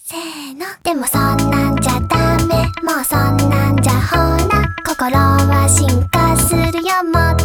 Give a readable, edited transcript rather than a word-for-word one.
せーの。でもそんなんじゃダメ、もうそんなんじゃほら心は進化するよもっと